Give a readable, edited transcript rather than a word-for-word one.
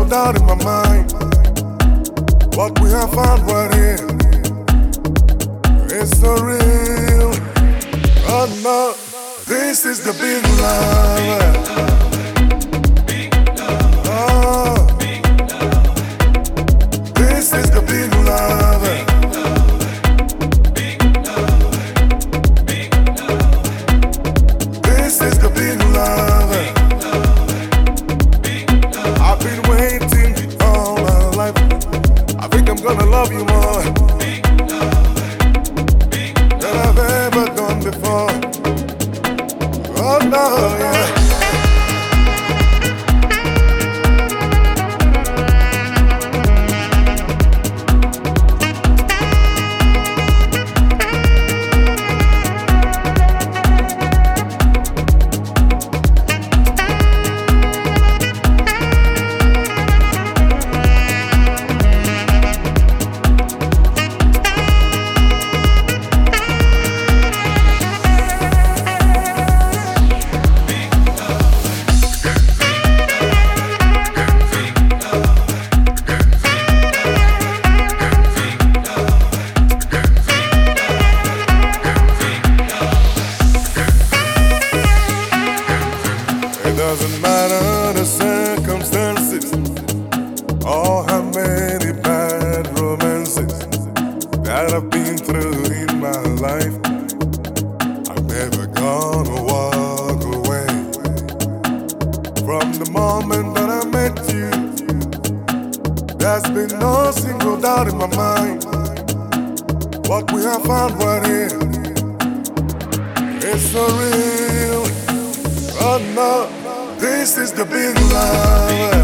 doubt in my mind. What we have found right here is so real. Oh no, this is the big love. Oh, this is the big love. This is the big love. I've been waiting all my life. I think I'm gonna love you more than I've ever done before. Oh no, yeah. It doesn't matter the circumstances or how many bad romances that I've been through in my life. I'm never gonna walk away from the moment that I met you. There's been no single doubt in my mind. What we have found right here is so real. Oh no, this is the big love.